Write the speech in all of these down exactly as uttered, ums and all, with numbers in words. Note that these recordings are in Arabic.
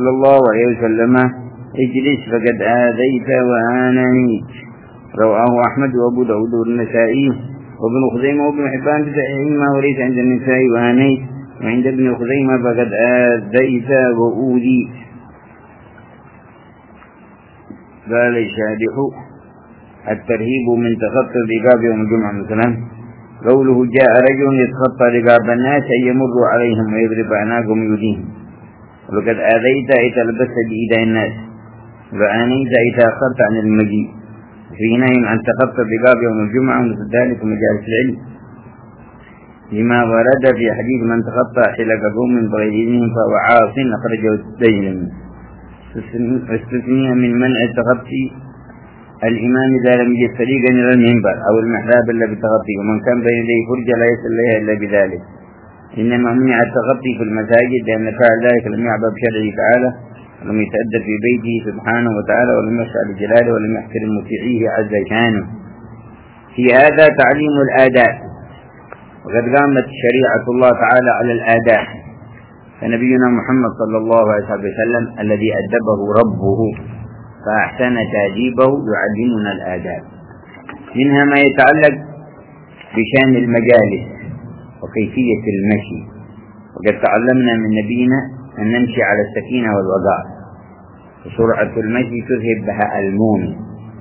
صلى الله عليه وسلم: اجلس فقد آذيت وآنيت. رواه أحمد وأبو داود والنسائي وابن خزيمة وابن حبان بصحيحهما، وليس عند النسائي وآنيت، وعند ابن خزيمة فقد آذيت وأوذيت. قال الشارح: الترهيب من تخطي الرقاب يوم الجمعة مثلا قوله: جاء رجل يتخطى رقاب الناس أن يمر عليهم ويضرب أعناقهم ويؤذيهم. وقد آذيت أي تلبست بإيداء الناس، وآنيت أي تأخرت عن المجيء. في نهي عن تخطي الرقاب يوم الجمعة ومثل ذلك مجالس العلم، لما ورد في حديث: من تخطى حلق قوم بغير إذنهم فهو عاص، أخرجه الديلمي. واستثني من منع التخطي الإمام إذا لم يجد طريقا إلى المنبر أو المحراب إلا بالتخطي، ومن كان بين يديه فرجة لا يصل إليها إلا بذلك. إنما منع التخطي في المساجد لأن فعل ذلك لم يعبأ بشرعه تعالى، ولم يتأدب في بيته سبحانه وتعالى، ولم يخشع لجلاله، ولم يحترم مطيعيه عز شانه. في هذا تعليم الآداب، وقد قامت شريعة الله تعالى على الآداب، فنبينا محمد صلى الله عليه وسلم الذي أدبه ربه فأحسن تأديبه يعلمنا الآداب. منها ما يتعلق بشأن المجالس وكيفية المشي، وقد تعلمنا من نبينا أن نمشي على السكينة والوقار، وسرعة المشي تذهب بها المومن.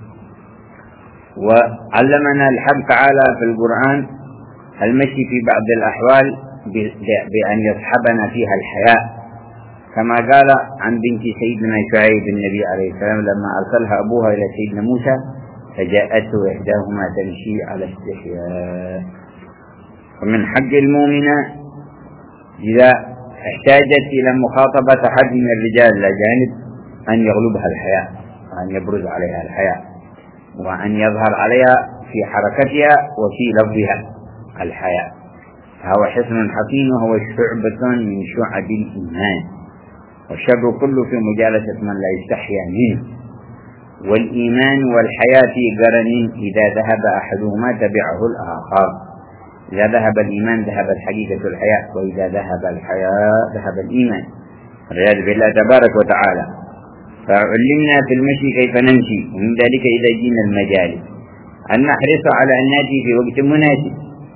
وعلمنا الحق تعالى في القرآن المشي في بعض الأحوال بأن يصحبنا فيها الحياء، كما قال عن بنت سيدنا شعيب النبي عليه السلام لما أرسلها أبوها إلى سيدنا موسى فجاءته إحداهما تمشي على استحياء. ومن حق المؤمنة إذا احتاجت إلى مخاطبة أحد من الرجال الأجانب أن يغلبها الحياء، وأن يبرز عليها الحياء، وأن يظهر عليها في حركتها وفي لفظها الحياء. فهو حصن حصين، وهو شعبة من شعب الإيمان، والشر كله في مجالسة من لا يستحيا منه. والإيمان والحياة في قرن، إذا ذهب أحدهما تبعه الآخر. إذا ذهب الإيمان ذهبت حقيقة الحياة، وإذا ذهب الحياة ذهب الإيمان، والعياذ بالله تبارك وتعالى. فعلمنا في المشي كيف نمشي، ومن ذلك إذا جينا المجالس أن نحرص على أن نأتي في وقت مناسب،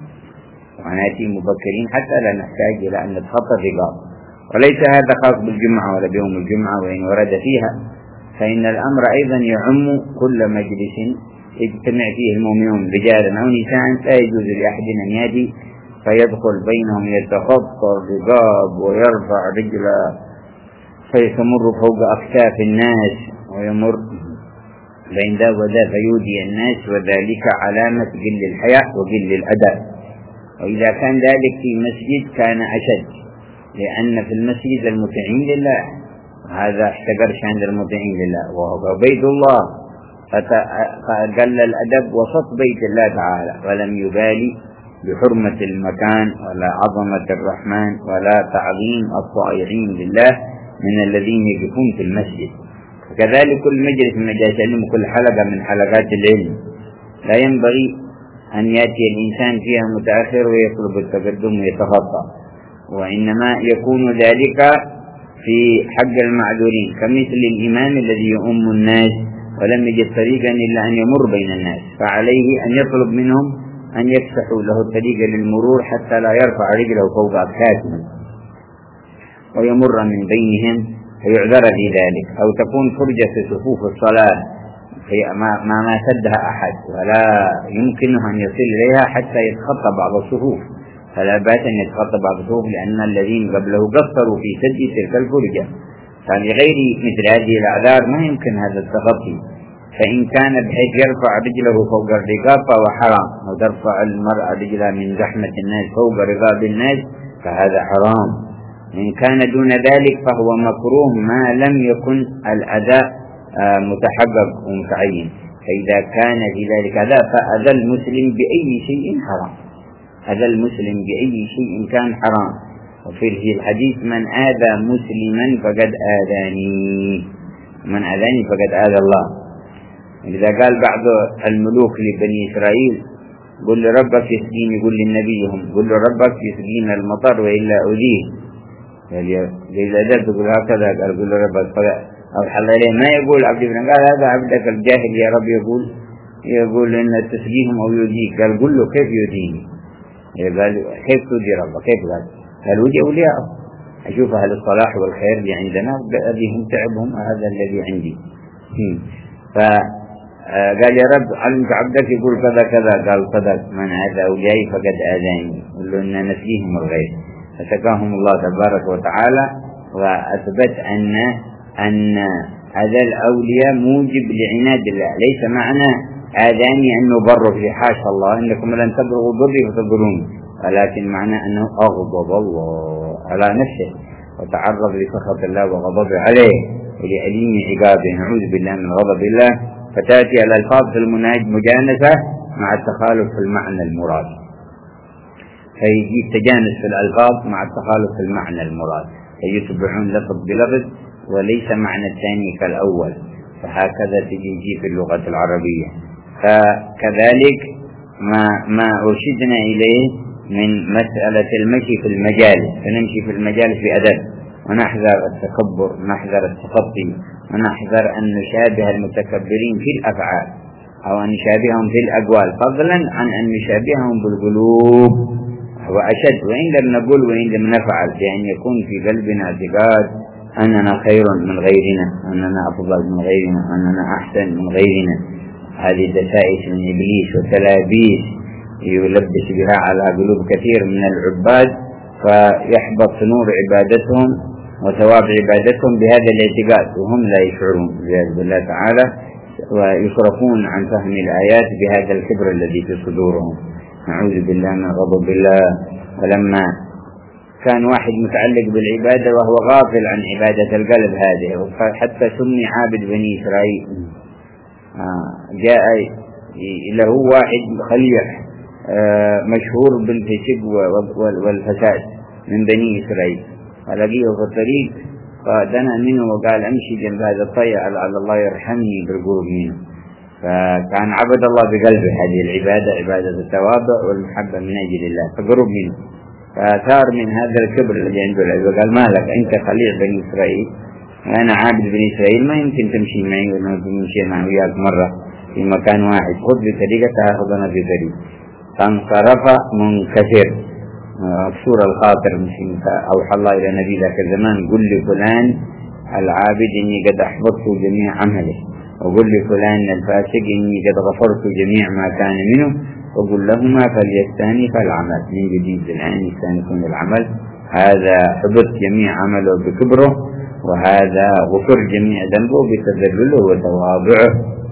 ونأتي مبكرين حتى لا نحتاج إلى أن نتخطى الرقاب. وليس هذا خاص بالجمعة ولا بيوم الجمعة وإن ورد فيها، فإن الأمر أيضا يعم كل مجلس يجتمع فيه المؤمنون رجالا أو نساء. لا يجوز لأحد أن يأتي فيدخل بينهم يتخطى الرقاب ويرفع رجله فيمر فوق أكتاف الناس ويمر بين ذا وذا فيؤذي الناس، وذلك علامة قل الحياء وقل الأدب. وإذا كان ذلك في مسجد كان أشد، لأن في المسجد المطيعين لله، هذا احتقرش عند المطيعين لله، وهو بيت الله، فقل الأدب وسط بيت الله تعالى، ولم يبالي بحرمة المكان ولا عظمة الرحمن ولا تعظيم الطائعين لله من الذين يقفون في المسجد. وكذلك كل مجلس من مجالس العلم وكل حلقة من حلقات العلم لا ينبغي أن يأتي الإنسان فيها متأخر ويطلب التقدم ويتخطى، وإنما يكون ذلك في حق المعذورين، كمثل الإمام الذي يؤم الناس ولم يجد طريقا إلا أن يمر بين الناس، فعليه أن يطلب منهم أن يفتحوا له الطريق للمرور حتى لا يرفع رجله فوق أكتافهم ويمر من بينهم فيعذر في ذلك. أو تكون فرجة في صفوف الصلاة ما ما سدها أحد ولا يمكنه أن يصل إليها حتى يتخطى بعض الصفوف، فلا بأس أن يتخطى بعض الصفوف، لأن الذين قبله قصروا في سد تلك الفرجة. فلغير مثل هذه الأعذار ما يمكن هذا التخطي. فإن كان بحيث يرفع رجله فوق الرقاب فهو حرام، أو ترفع المرأة رجلها من زحمة الناس فوق رقاب الناس فهذا حرام. إن كان دون ذلك فهو مكروه ما لم يكن الأداء متحقق ومتعين. فإذا كان في ذلك أداء فأذى المسلم بأي شيء حرام، أذى المسلم بأي شيء كان حرام. وفي الحديث: من آذى مسلما فقد آذاني، من آذاني فقد آذى الله. إذا قال بعض الملوك لبني إسرائيل: قل لربك يسقيني، قل للنبيهم قل لربك يسقينا المطر وإلا أذيه، قال إذا أدب تقول هكذا، قال قل رب أو حل إليه، ما يقول عبد ابن، قال هذا عبدك الجاهل يا رب يقول يقول إن تسقيهم أو يوديك، قال قل له كيف يوديني؟ قال كيف تودي ربك؟ كيف؟ قال قال ودي أولياءه، أشوف أهل الصلاح والخير اللي عندنا الذي هم تعبهم هذا الذي عندي. فقال يا رب علمت عبدك يقول كذا كذا، قال صدق، من هذا أوليائي فقد آذاني، قل له إن نسقيهم الغيث، فسقاهم الله تبارك وتعالى. وأثبت أن أن هذا الأولياء موجب لعناد الله، ليس معنى آذاني أنه بر في حاشا الله إنكم لن تبلغوا ضري فتضروني، ولكن معنى أنه أغضب الله على نفسه وتعرض لسخط الله وغضبه عليه ولأليم عقابه، نعوذ بالله من غضب الله. فتأتي الألفاظ في المجانسة مع التخالف في المعنى المراد، فيجي التجانس في الألفاظ مع التخالف في المعنى المراد، فيتبعون لفظ بلفظ وليس معنى الثاني كالأول، فهكذا تجي في اللغة العربية. فكذلك ما ما أرشدنا إليه من مسألة المشي في المجالس، فنمشي في المجالس بأدب، ونحذر التكبر، ونحذر التخطي، ونحذر أن نشابه المتكبرين في الأفعال أو أن نشابههم في الأقوال، فضلا عن أن نشابههم بالقلوب وأشد، وإن لم نقول وإن لم نفعل، بأن يكون في قلبنا اعتقاد أننا خير من غيرنا، أننا أفضل من غيرنا، أننا أحسن من غيرنا. هذه دسائس من إبليس وتلابيس يلبس بها على قلوب كثير من العباد، فيحبط نور عبادتهم وثواب عبادتهم بهذا الاعتقاد وهم لا يشعرون بإذن الله تعالى، ويصرفون عن فهم الآيات بهذا الكبر الذي في صدورهم. نعوذ بالله من غضب الله. ولما كان واحد متعلق بالعبادة وهو غافل عن عبادة القلب هذه، حتى سمي عابد بني إسرائيل، جاء له واحد خليح مشهور بالفسق والفساد من بني إسرائيل، فلقيه في الطريق فدنا منه وقال أمشي جنب هذا الطير على الله يرحمني بالقرب منه، فكان عبد الله بقلبه هذه العبادة، عبادة التواضع والمحبة من أجل الله، فقرب منه، فثار من هذا الكبر الذي عنده العبادة، وقال ما لك أنت خليع بني إسرائيل وأنا عابد بني إسرائيل، ما يمكن تمشي معي ولا تمشي معي وياك مرة في مكان واحد، خذ بطريقة تأخذنا في طريق. فانصرف منكسر مكسور الخاطر، أوحى الله إلى نبي ذاك الزمان قل لفلان العابد إني قد أحبطت جميع عمله، وقل لفلان الفاسق إني قد غفرت جميع ما كان منه، وقل لهما فليستانف العمل من جديد الآن يستانفون العمل، هذا حبط جميع عمله بكبره، وهذا غفر جميع ذنبه بتذلله وتواضعه.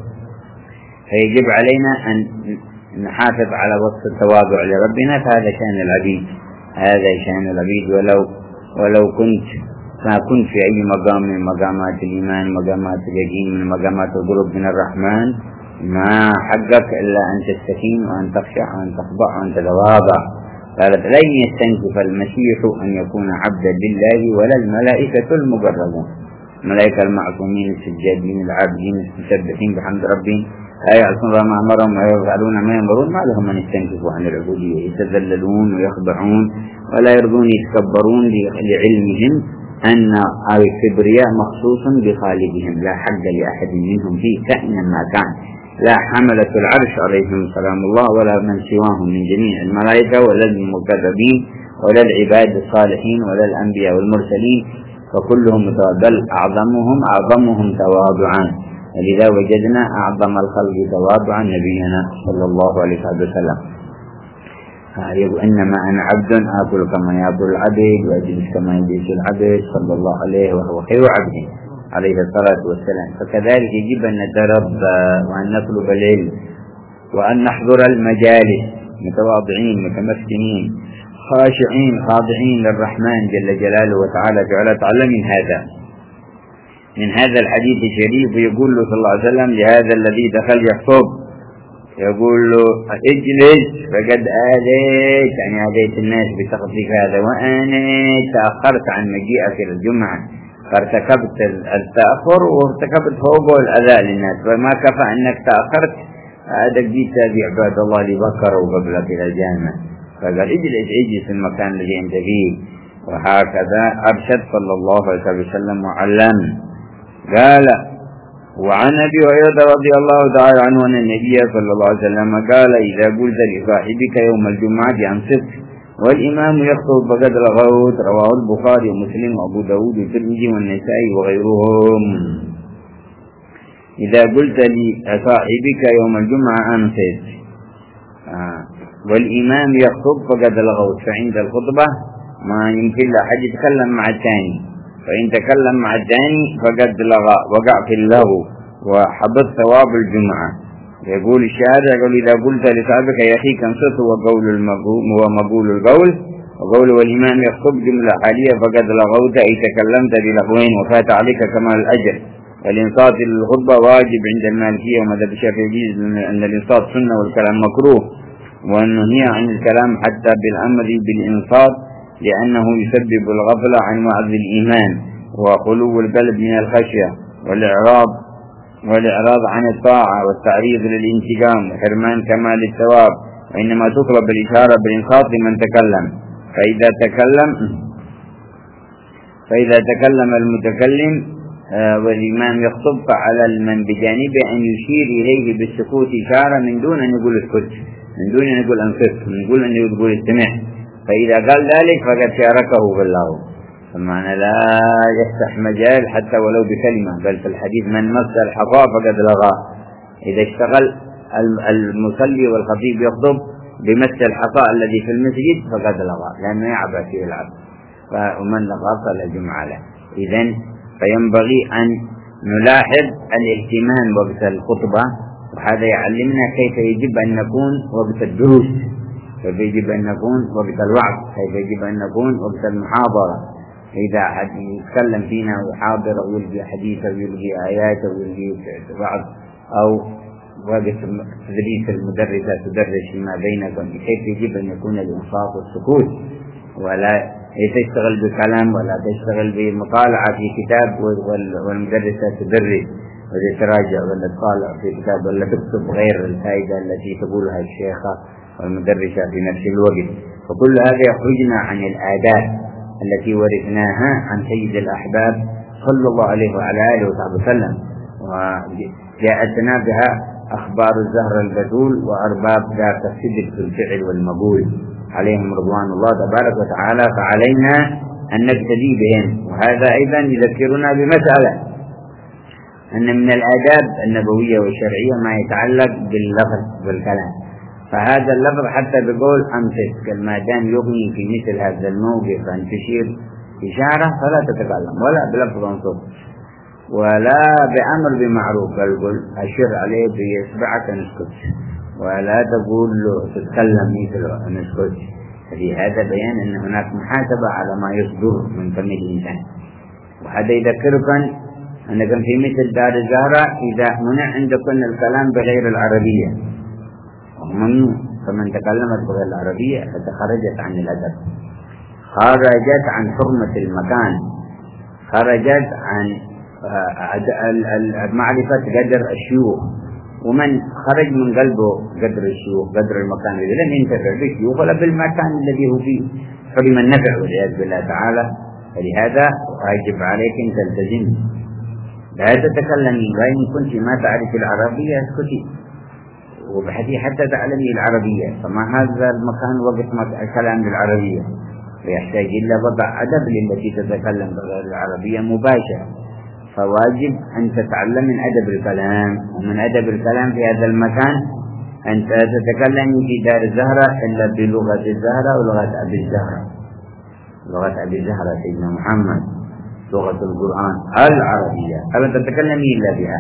فيجب علينا أن نحافظ على وصف التواضع لربنا، فهذا شأن العبيد، هذا شأن العبيد. ولو ولو كنت ما كنت في أي مقام من مقامات الإيمان، مقامات اليقين، من مقامات القرب من الرحمن، ما حقك إلا أن تستكين وأن تخشع وأن تخضع وأن تتواضع. قالت لن يستنكف المسيح أن يكون عبدا لله ولا الملائكة المقربون، الملائكة المعصومين السجادين العابدين المسبحين بحمد ربهم لا يعصون الله ما أمرهم ويفعلون ما يأمرون، ما لهم من يستنكفوا عن العبودية، يتذللون ويخضعون ولا يرضون يتكبرون لعلمهم أن الكبرياء مخصوص بخالقهم، لا حق لأحد منهم فيه كائنا ما كان، لا حملة العرش عليهم سلام الله ولا من سواهم من جميع الملائكة ولا المقربين ولا العباد الصالحين ولا الأنبياء والمرسلين، فكلهم بل أعظمهم أعظمهم تواضعا، ولذا وجدنا أعظم الخلق تواضعا نبينا صلى الله عليه وسلم. يقول إنما أنا عبد آكل كما يأكل العبد وأجلس كما يجلس العبد صلى الله عليه وهو خير عبد عليه الصلاة والسلام. فكذلك يجب أن نتربى وأن نطلب العلم وأن نحضر المجالس متواضعين متمسكين خاشعين خاضعين للرحمن جل جلاله وتعالى جعل تعالى من هذا من هذا الحديث الشريف. يقول له صلى الله عليه وسلم لهذا الذي دخل يخطب، يقول له اجلس فقد آذيت، يعني آذيت الناس بتخطيف هذا، وأنا تأخرت عن مجيئك الجمعة فارتكبت التأخر وارتكبت فوق الأذى للناس، فما كفى أنك تأخرت، هذا جيت بعباد الله اللي بكروا قبلك إلى الجامع، فقال اجلس اجلس في المكان الذي أنت فيه. وهكذا أرشد صلى الله عليه وسلم وعلم. قال: وعن أبي هريرة رضي الله تعالى عنه أن النبي صلى الله عليه وسلم قال: إذا قلت لصاحبك يوم الجمعة أنصت والإمام يخطب فقد لغوت. رواه البخاري ومسلم وأبو داود والترمذي والنسائي وغيرهم. إذا قلت لصاحبك يوم الجمعة أنصت آه. والإمام يخطب فقد لغوت، فعند الخطبة ما يمكن لأحد يتكلم مع الثاني، فإن تكلم مع الثاني فقد لغى، وقع في اللغو وحبط ثواب الجمعة. يقول الشاعر: يقول: إذا قلت لصاحبك يا أخي انصت هو قول المقول هو مقول القول، وقول والإمام يخطب جملة حالية فقد لغوت، أي تكلمت بلغوين وفات عليك كمال الأجر. والإنصات للخطبة واجب عند المالكية ومذهب الشافعي، أن الإنصات سنة والكلام مكروه، والنهي عن الكلام حتى بالأمر بالإنصات لأنه يسبب الغفلة عن وعظ الإيمان وخلو القلب من الخشية والإعراض والإعراض عن الطاعة والتعريض للانتقام وحرمان كمال الثواب. وإنما تطلب الإشارة بالإنصات لمن تكلم. فإذا تكلم فإذا تكلم المتكلم والإمام يخطب فعلى من بجانبه أن يشير إليه بالسكوت إشارة من دون أن يقول اسكت، من دون أن يقول أنصت، من دون أن يقول استمع. فإذا قال ذلك فقد شاركه باللغو، فمعنى لا يفتح مجال حتى ولو بكلمة، بل في الحديث: من مس الحصى فقد لغى. إذا اشتغل المصلي والخطيب يخطب بمس الحصى الذي في المسجد فقد لغى، لأنه يعبأ فيه العبد، ومن لغى فلا جمعة له. إذن فينبغي أن نلاحظ الاهتمام وقت الخطبة، وهذا يعلمنا كيف يجب أن نكون وقت الدروس، كيف يجب أن نكون وقت الوعظ، كيف يجب أن نكون وقت المحاضرة. إذا أحد يتكلم فينا ويحاضر أو يلقي حديث أو يلقي آيات أو يلقي وعظ، أو وقت تدريس المدرسة تدرس فيما بينكم، كيف يجب أن يكون الإنصات والسكوت، ولا تشتغل بكلام ولا تشتغل بمطالعة في كتاب والمدرسة تدرس وتتراجع ولا تطالع في كتاب ولا تكتب غير الفائدة التي تقولها الشيخة والمدرسة في نفس الوقت. فكل هذا يخرجنا عن الآداب التي ورثناها عن سيد الأحباب صلى الله عليه وعلى آله وصحبه وسلم، وجاءتنا بها أخبار الزهر البتول وأرباب ذات الصدق في الفعل والمقول عليهم رضوان الله تبارك وتعالى. فعلينا أن نقتدي بهم. وهذا أيضا يذكرنا بمسألة، أن من الآداب النبوية والشرعية ما يتعلق باللفظ والكلام. فهذا اللفظ حتى بقول أمسك ما دام يغني في مثل هذا الموقف أن تشير إشارة فلا تتكلم ولا بلفظ انصت ولا بأمر بمعروف، بل قل أشير عليه بإصبعك نسكت، ولا تقول له تتكلم مثله نسكت. في هذا بيان أن هناك محاسبة على ما يصدر من فم الإنسان. وهذا يذكركم أنكم في مثل دار الزهرة إذا منع عندكم الكلام بغير العربية وممنوع، فمن تكلمت بغير العربية فتخرجت عن الأدب، خرجت عن حرمة المكان، خرجت عن معرفة قدر الشيوخ. ومن خرج من قلبه قدر الشيوخ قدر المكان الذي لم ينتفع بالشيوخ ولا بالمكان الذي هو فيه حرم النفع والعياذ بالله تعالى. فلهذا واجب عليك أن تلتزم، لا تتكلمي، وإن كنت ما تعرف العربية اسكتي وبحثي حتى تعلمي العربية. فما هذا المكان وقت الكلام بالعربية، ويحتاج إلى وضع أدب للتي تتكلم بغير العربية مباشرة. فواجب أن تتعلم من أدب الكلام، ومن أدب الكلام في هذا المكان أن تتكلمي في دار الزهرة إلا بلغة الزهرة ولغة أبي الزهرة، لغة أبي الزهرة سيدنا محمد، لغة القرآن العربية، فلا تتكلمي إلا بها.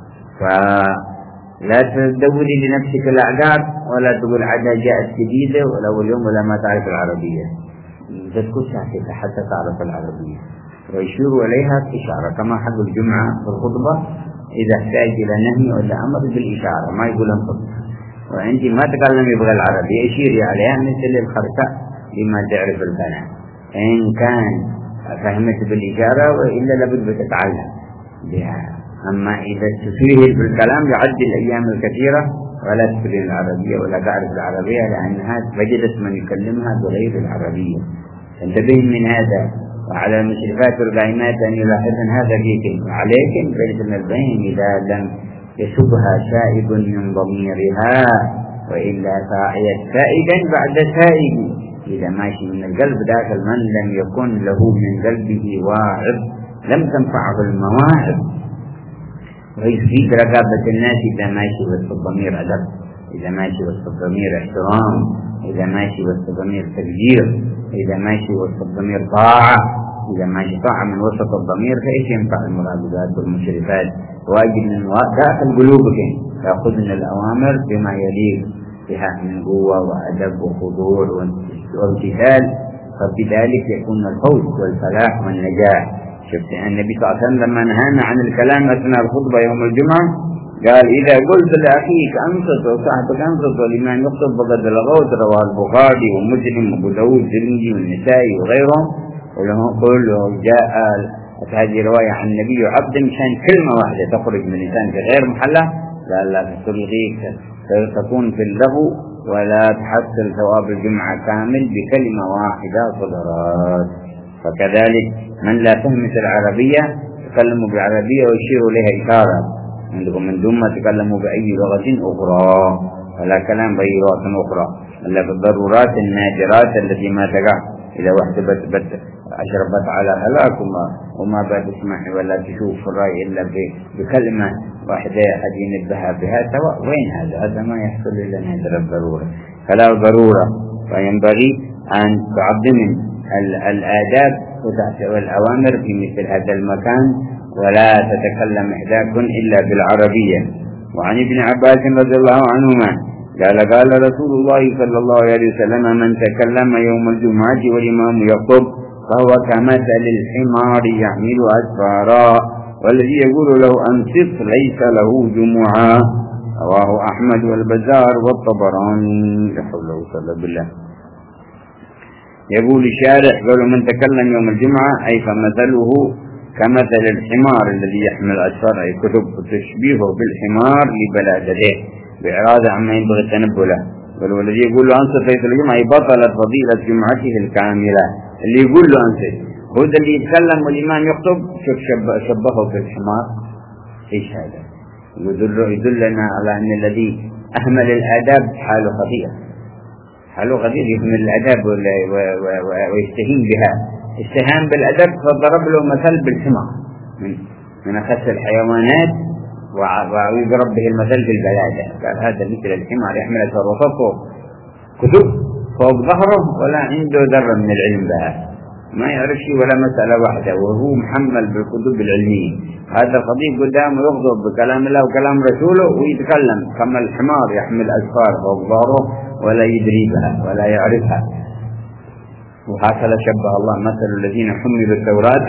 فلا تدوري لنفسك الأعذار ولا تقول عادة جاءت جديدة ولا اليوم ولا ما تعرف العربية، تسكت ساكتة حتى تعرف العربية ويشير إليها إشارة، كما حق الجمعة في الخطبة إذا احتاج إلى نهي ولا أمر بالإشارة، ما يقول انصت. وأنت ما تكلمي بغير العربية اشيري عليها مثل الخرساء لما تعرف الكلام، إن كان فهمت بالإشارة وإلا لابد بتتعلم بها. أما إذا تسويه بالكلام يعدي الأيام الكثيرة ولا تفهم العربية ولا تعرف العربية، لأنها وجدت من يكلمها بغير العربية. انتبه من هذا. وعلى المشرفات والقائمات أن يلاحظن هذا فيكم، وعليكم بين البين إذا لم يسبها شائب من ضميرها، وإلا ساعيت سائدا بعد سائد. إذا ماشي من القلب داخل من لم يكن له من قلبه واعظ لم تنفعه المواعظ، ويزيد رقابة الناس إذا ماشي وسط الضمير أدب، إذا ماشي وسط الضمير احترام، إذا ماشي وسط الضمير تقدير، إذا ماشي وسط الضمير طاعة. إذا ماشي طاعة من وسط الضمير فإيش ينفع المراقبات والمشرفات؟ واجب من داخل قلوبكم تأخذن الأوامر بما يليق بها من قوة وأدب وخضوع وامتثال، فبذلك يكون الفوز والفلاح والنجاح. شفت النبي صلى الله عليه وسلم لما نهانا عن الكلام أثناء الخطبة يوم الجمعة قال إذا قلت لأخيك أنصت وصاحبك أنصت والإمام يخطب فقد لغوت. رواه البخاري ومسلم وأبو داود والترمذي والنسائي وغيرهم. كله جاء هذه رواية عن النبي عبد مشان كلمة واحدة تخرج من لسان في غير محلة لا لا تلغيك تكون في اللغو ولا تحصل ثواب الجمعة كامل بكلمة واحدة صدرات. فكذلك من لا فهمت العربية تكلموا بالعربية ويشيروا لها إشارة عندكم من دون ما تكلموا بأي لغة أخرى، ولا كلام بأي لغة أخرى إلا بالضرورات النادرات التي ما تقع. إذا واحدة بت بت أشربت على هلاك وما, وما بعد تسمع ولا تشوف الرأي إلا بكلمة واحدة أحد ينبهها بها سواء. وين هذا؟ هذا ما يحصل إلا نادر الضرورة. فلا ضرورة، وينبغي أن تعظم الآداب والأوامر في مثل هذا المكان، ولا تتكلم إحداكم إلا بالعربية. وعن ابن عباس رضي الله عنهما قال قال رسول الله صلى الله عليه وسلم من تكلم يوم الجمعة والإمام يخطب فهو كمثل الحمار يحمل أسفارا، والذي يقول له أنصت ليس له جمعة. رواه أحمد والبزار والطبراني. لا حول ولا قوة إلا بالله. يقول الشارح قالوا من تكلم يوم الجمعة أي فمثله كمثل الحمار الذي يحمل أسفار، أي كتب تشبيهه بالحمار لبلادته بإعراض عما ينبغي التنبه له. والذي يقول له أنصت ليس الجمعة أي بطلت فضيلة جمعته الكاملة. اللي يقول له أنصت هو ده اللي يتكلم والإمام يخطب، شوف شبهه بالحمار. إيش هذا؟ يدل يدلنا على أن الذي أهمل الآداب حاله خطير، حاله خطير، يهمل الآداب ويستهين بها. استهان بالأدب فضرب له مثل بالحمار من, من أخس الحيوانات ويضرب به المثل في البلادة. قال هذا مثل الحمار يحمل تصرفاته كتب فوق ظهره ولا عنده ذرة من العلم بها، ما يعرف شيء ولا مسألة واحدة وهو محمل بالكتب العلمية. هذا الخطيب قدامه يغضب بكلام الله وكلام رسوله ويتكلم كما الحمار يحمل أسفار فوق ظهره ولا يدري بها ولا يعرفها. وهكذا شبه الله مثل الذين حملوا التوراة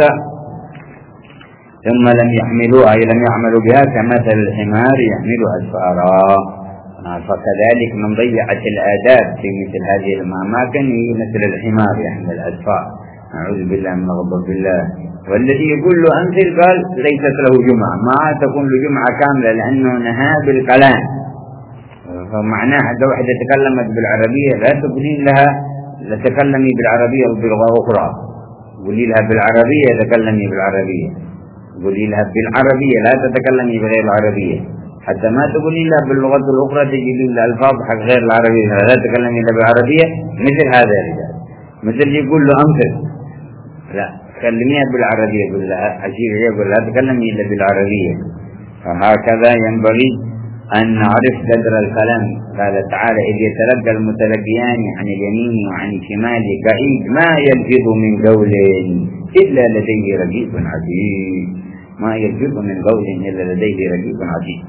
ثم لم يحملوها أي لم يعملوا بها كمثل الحمار يحمل أسفارا. فكذلك من ضيعت الآداب في مثل هذه الأماكن هي مثل الحمار يحمل أسفار. أعوذ بالله من غضب الله. والذي يقول له أنزل قال ليست له جمعة، ما تكون له جمعة كاملة لأنه نهى بالكلام. فمعناه إذا واحدة تكلمت بالعربية لا تقولين لها لا تكلمي بالعربية وبلغة أخرى، قولي لها بالعربية تكلمي بالعربية، قولي لها بالعربية لا تتكلمي بغير العربية، حتى ما تقولي لها باللغة الأخرى تجيبين لها ألفاظ حق غير العربية لا تتكلمي إلا بالعربية. مثل هذا الرجال مثل يقول له أنفر لا تكلميها بالعربية، يقول لها عشير يقول لا تكلمي إلا بالعربية. فهكذا ينبغي أن نعرف قدر الكلام. قال تعالى إذ يتلقى المتلقيان عن اليمين وعن الشمال قعيد ما يلفظ من قول إلا لديه رقيب عتيد، ما يلفظ من قول إلا لديه رقيب عتيد.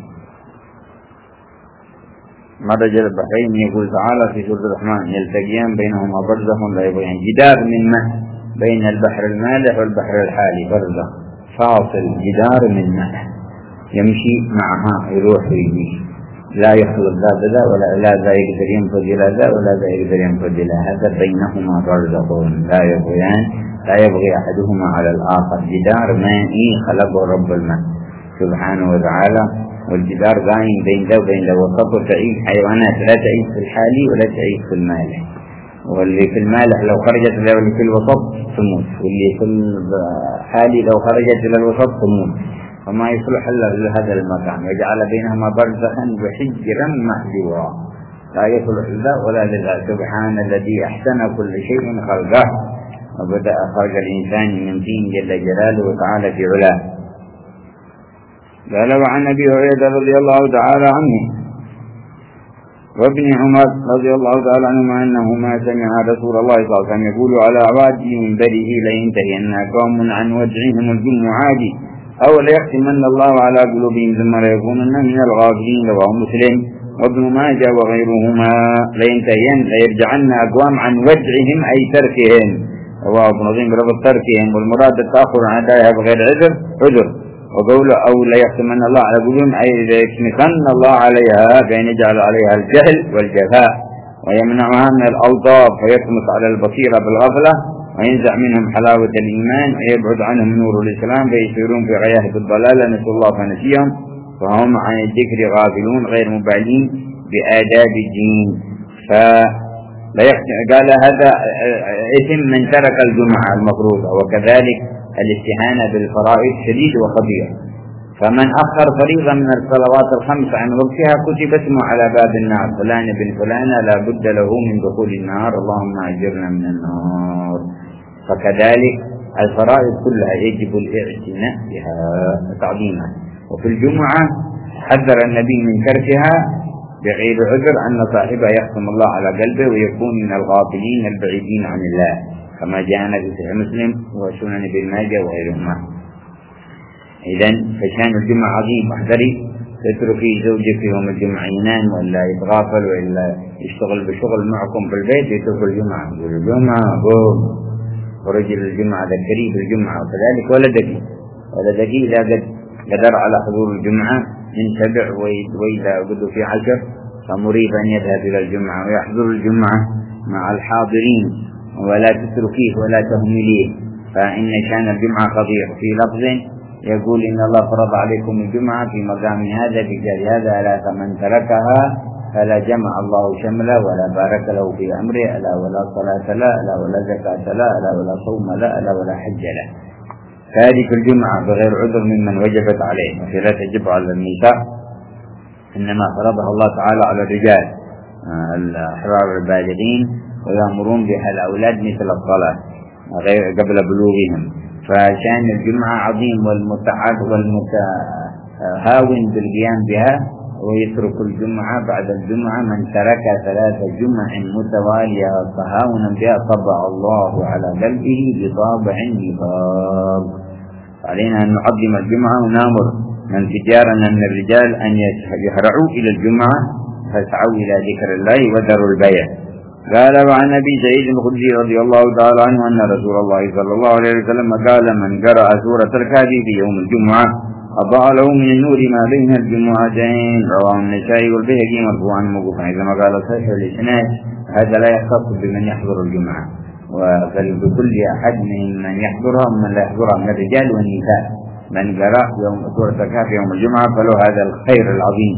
مرج البحرين يقول تعالى في سورة الرحمن يلتقيان بينهما برزخ لا يبغيان، جدار من ماء بين البحر المالح والبحر الحالي، برزخ فاصل جدار من ماء يمشي معها يروح ويجي، لا يخلط ذا بذا ولا لا ذا يقدر ينفذ إلى ذا ولا ذا يقدر ينفذ إلى هذا، بينهما برزخ لا يبغيان لا يبغي أحدهما على الآخر. جدار مائي خلقه رب الماء سبحانه وتعالى، والجدار قائم بين ذا وبين ذا، وسطه تعيش حيوانات لا تعيش في الحالي ولا تعيش في المالح. واللي في المالح لو خرجت إلى في الوسط تموت، واللي في الحالي لو خرجت إلى الوسط تموت، فما يصلح إلا لهذا المكان، وجعل بينهما برزخا وحجرا محجورا لا يصلح لذا ولا لذا. سبحان الذي أحسن كل شيء خلقه وبدأ خلق الإنسان من طين جل جلاله وتعالى في علاه. قال وعن أبي هريرة رضي الله تعالى عنه وابن عمر رضي الله تعالى عنهما أنهما سمع رسول الله صلى الله عليه وسلم يقول على عوادي منبره لينتهين قوم عن وجعهم الجمعات أو ليختمن الله على قلوبهم ثم ليكونن من الغافلين. رواه مسلم وابن ماجه وغيرهما. لينتهين ليرجعن أقوام عن وجعهم أي تركهم. رواه ابن عظيم برفض تركهم، والمراد التأخر عن أدائها بغير عذر عذر. وقوله أو ليختمن الله على قلوبهم أي ليكمثن الله عليها بأن يجعل عليها الجهل والجفاء ويمنعها من الأوصاف فيطمس على البصيرة بالغفلة وينزع منهم حلاوة الإيمان ويبعد عنهم نور الإسلام فيسيرون في غياهة الضلالة. نسأل الله فنسيهم فهم عن الذكر غافلون غير مبالين بآداب الدين. فلا قال هذا اسم من ترك الجمعة المفروضة، وكذلك الاستهانة بالفرائض شديد وخطير. فمن أخر فريضة من الصلوات الخمس عن وقتها كتب اسمه على باب النار، فلان بن فلانة لا بد له من دخول النار، اللهم أجرنا من النار. فكذلك الفرائض كلها يجب الاعتناء بها وتعظيمها. وفي الجمعة حذر النبي من تركها بغير عذر أن صاحبها يختم الله على قلبه ويكون من الغافلين البعيدين عن الله، كما جاءنا في صحيح مسلم وسنن ابن ماجه وغيرهما. إذن فشان الجمعة عظيم، احذري تتركي زوجك في يوم الجمعة ينام ولا يتغافل ولا يشتغل بشغل معكم في البيت يترك الجمعة. يقول الجمعة قوم ورجل الجمعة ذكري بالجمعة، وكذلك ولدك ولدك إذا قدر على حضور الجمعة من سبع وإذا قدوا في عشر فمريد أن يذهب إلى الجمعة ويحضر الجمعة مع الحاضرين ولا تتركيه ولا تهمليه، فإن شان الجمعة خطير. في لفظ يقول إن الله فرض عليكم الجمعة في مقام هذا في جال هذا، ألا فمن تركها فلا جمع الله شمله ولا بارك له في أمره، ألا ولا صلاة لا ألا ولا زكاة لا ألا ولا صوم لا ألا ولا حج له. فهذه الجمعة بغير عذر ممن وجبت عليه، وفي لا تجب على النساء، إنما فرضها الله تعالى على الرجال الأحرار البالغين ويأمرون بها الأولاد مثل الصلاة غير قبل بلوغهم. فشان الجمعة عظيم والمتعب والمتهاون بالقيام بها، ويترك الجمعة بعد الجمعة من ترك ثلاث جمع متوالية تهاونا بها طبع الله على قلبه بطابع نفاق. علينا أن نقدم الجمعة ونامر من تجارنا من الرجال أن يهرعوا إلى الجمعة فاسعوا إلى ذكر الله وذروا البيع. قال وعن أبي سعيد الخدري رضي الله تعالى عنه أن رسول الله صلى الله عليه وسلم قال من قرأ سورة الكهف في يوم الجمعة أضاء له من النور ما بين الجمعتين. رواه النسائي والبيهقي مرفوعا موقوفا، كما قال صحيح الإسناد. هذا لا يختص بمن يحضر الجمعة، بل بكل أحد من يحضرها ومن لا يحضرها من الرجال والنساء. من قرأ يوم سورة الكهف يوم الجمعة فله هذا الخير العظيم.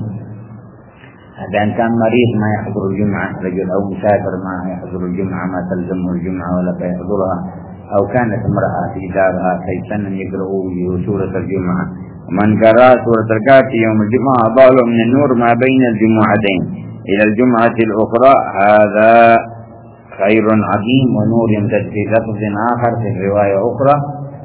هذا إن كان مريض ما يحضر الجمعة، رجل أو مسافر ما يحضر الجمعة ما تلزمه الجمعة ولا يحضرها، أو كانت امرأة في دارها فيسن يقرأوا سورة الجمعة. ومن قرأ سورة الكهف يوم الجمعة أضاء له من النور ما بين الجمعتين إلى الجمعة الأخرى. هذا خير عظيم ونور يمتد. في لفظ آخر في رواية أخرى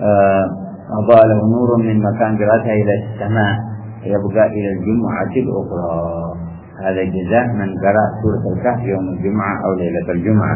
أضاء له نور من مكان قراءتها إلى السماء يبقى إلى الجمعة الأخرى. هذا جزاء من قرأ سورة الكهف يوم الجمعة أو ليلة الجمعة.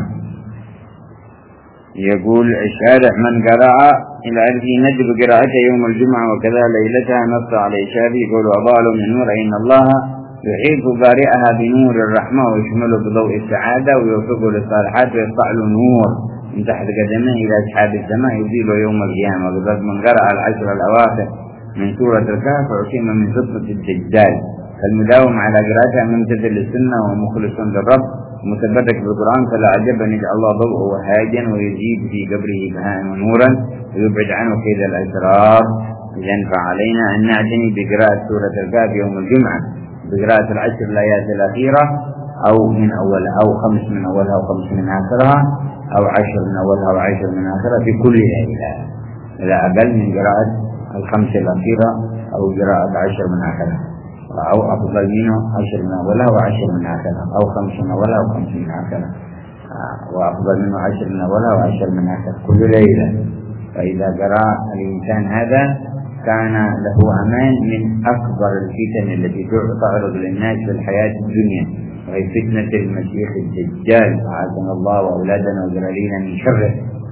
يقول الشارح من قرأ إلى أنه ندب قراءته يوم الجمعة وكذا ليلتها نص على إشارة يقول أضاء له من نور إن الله يحيط قارئها بنور الرحمة ويشمله بضوء السعادة ويوفقه للصالحات ويقطع له نور من تحت قدمه إلى أصحاب السماء يزيله يوم القيامة. وقد من قرأ العشر الأواخر من سورة الكهف عصم من فتنة الدجال. فالمداوم على قراءتها ممتثل للسنة ومخلص للرب متبرك بالقرآن فلا عجب أن يجعل الله ضوءه وهاجا ويزيد في قبره بهاء ونورا ويبعد عنه كيد الأسرار. إذن فعلينا أن نعتني بقراءة سورة الكهف يوم الجمعة بقراءة العشر الآيات الأخيرة أو من أولها أو خمس من أولها وخمس من آخرها، أو عشر من أولها وعشر من آخرها في كل ليلة، لا أقل من قراءة الخمس الأخيرة أو قراءة عشر من آخرها، أو أفضل منه عشر من أولها وعشر من آخرها، أو خمس من أولها وخمس من آخرها، وأفضل منه عشر من أولها وعشر من آخرها كل ليلة. فإذا قرأ الإنسان هذا كان له أمان من أكبر الفتن التي تعرض للناس في الحياة الدنيا، وهي فتنة المسيح الدجال، أعاذنا الله وأولادنا وذرارينا من شره.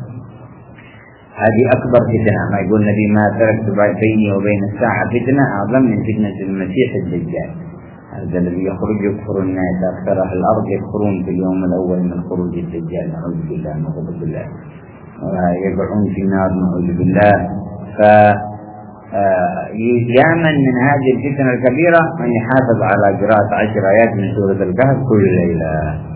هذه أكبر فتنة، ما يقول النبي ما تركت بيني وبين الساعة فتنة أعظم من فتنة المسيح الدجال. هذا الذي يخرج يكفر الناس، أكثر أهل الأرض يكفرون في اليوم الأول من خروج الدجال، نعوذ بالله نعوذ بالله، ويقعون في النار نعوذ بالله. ف يامن من هذه الفتنة الكبيرة من يحافظ على قراءة عشر آيات من سورة الكهف كل ليلة،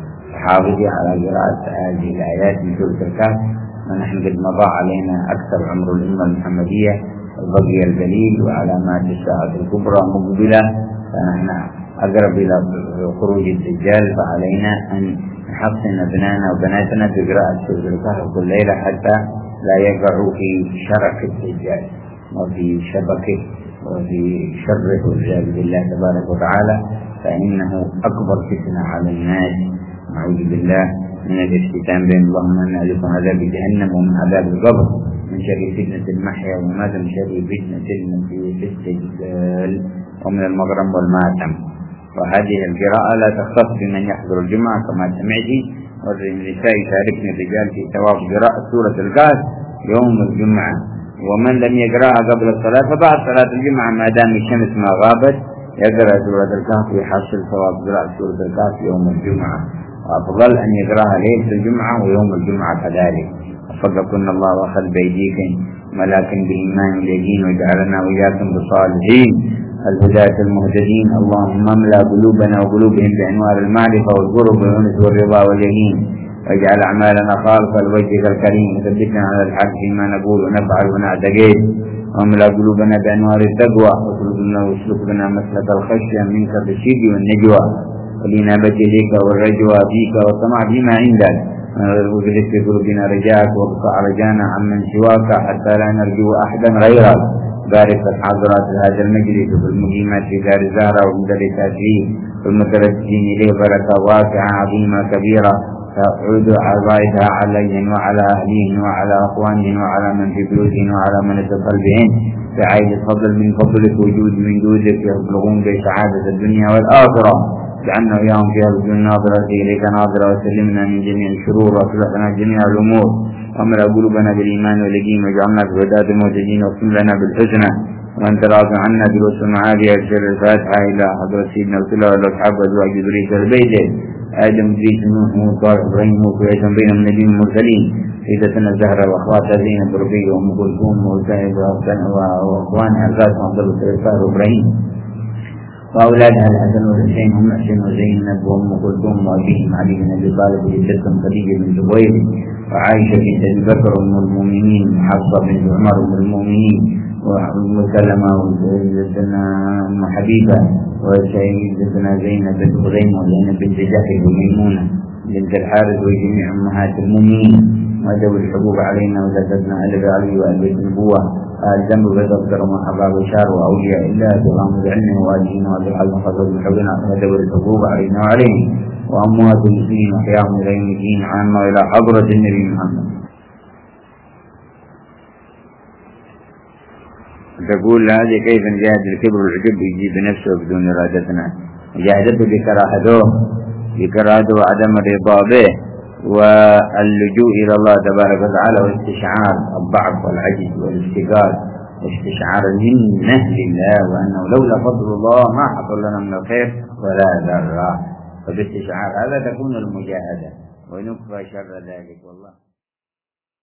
حافظي على قراءة هذه الآيات من سورة الكهف، ونحن قد مضى علينا أكثر عمر الأمة المحمدية، البقي القليل وعلامات الساعة الكبرى مقبلة، فنحن أقرب إلى خروج الدجال، فعلينا أن نحصن أبنائنا وبناتنا بقراءة سورة الكهف كل ليلة حتى لا يقعوا في شرك الدجال وفي شبكه وفي شره والعياذ بالله تبارك وتعالى، فإنه أكبر فتنة على الناس، نعوذ بالله من الافتتان بين اللهم إنا نعوذ عذاب جهنم ومن عذاب القبر، من شر فتنة المحيا والممات، من شر فتنة المسيح الدجال، ومن المغرم والماتم. وهذه القراءة لا تختص بمن يحضر الجمعة كما سمعت، والنساء يشاركن الرجال في ثواب قراءة سورة الكهف يوم الجمعة، ومن لم يقرأها قبل الصلاة فبعد صلاة الجمعة ما دام الشمس ما غابت يقرأ سورة الكهف ويحصل ثواب قراءة سورة الكهف يوم الجمعة، وأفضل أن يقرأها ليلة الجمعة ويوم الجمعة كذلك. وفقكن الله وأخذ بأيديكم ملاكا بإيمان اليقين، وجعلنا وإياكم بالصالحين الهداة المهتدين. اللهم املأ قلوبنا وقلوبهم بأنوار المعرفة والقرب والأنس والرضا واليقين، واجعل أعمالنا خالصة لوجهك الكريم، وثبتنا على الحق فيما نقول ونفعل ونعتقد، واملأ قلوبنا بأنوار التقوى، واسلك بنا مسلك الخشية منك بالشد والنجوى، والإنابة إليك والرجوى فيك والطمع فيما عندك، واجعل في قلوبنا رجاءك وابقى رجانا عمن سواك حتى لا نرجو أحدا غيرك. بارك في الحاضرات هذا المجلس وفي المقيمات في دار الزهرة والمدرسات فيه والمترددين إليه بركة واسعة عظيمة كبيرة تعود عوائدها عليهم وعلى أهليهم وعلى أخوانهم وعلى من في بيوتهم وعلى من اتصل بهم، بعيد فضل من فضلك وجود من جودك يبلغون بسعادة الدنيا والآخرة، جعلنا وياهم في هذه الناظرة إليك ناظرة، وسلمنا من جميع الشرور وأصلح لنا جميع الأمور، واملأ قلوبنا بالإيمان واليقين، واجعلنا في هداة المهتدين، واختم لنا بالحسنى، وأنت راض عنا بالوسط معادي. أرسل الفاتحة إلى حضرة سيدنا رسول الله والأصحاب وأزواج ذرية البيت آدم إدريس نوح وطارق إبراهيم وكويسا بين النبيين المرسلين، سيدتنا الزهرة وأخواتها زينب ربيع وأم كلثوم وسائر وأخوانها القاسم عبد الله وإسحاق وإبراهيم، وأولادها الحسن والحسين هم محسن وزينب وأم كلثوم وأبيهم علي بن أبي طالب وجدتهم خديجة بنت خويلد وعائشة بنت أبي بكر أم المؤمنين، حفصة بنت عمر أم المؤمنين، وأم سلمة وسيدتنا أم حبيبة وسيدتنا زينب بنت خزيمة وزينب بنت جحش وميمونة بنت الحارث وجميع أمهات المؤمنين، وذوي الحبوب علينا وزادتنا أهل علي وأهل النبوة الذنب بدر ومحبا وشار وأولياء الله اللهم بعلمه وأجينا وبالحلم فضل بحولنا وذوي الحبوب علينا وعليهم وأموات المسلمين وحياهم إلى يوم الدين عامة إلى حضرة النبي محمد. تقول هذه كيف نجاهد الكبر والعجب يجي بنفسه بدون إرادتنا، مجاهدته بكراهته بكراهته وعدم الرضا به واللجوء إلى الله تبارك وتعالى، واستشعار الضعف والعجز والافتقار، واستشعار المنة لله وأنه لولا فضل الله ما حصل لنا من الخير ولا ذرة، فباستشعار هذا تكون المجاهدة ونكفى شر ذلك والله.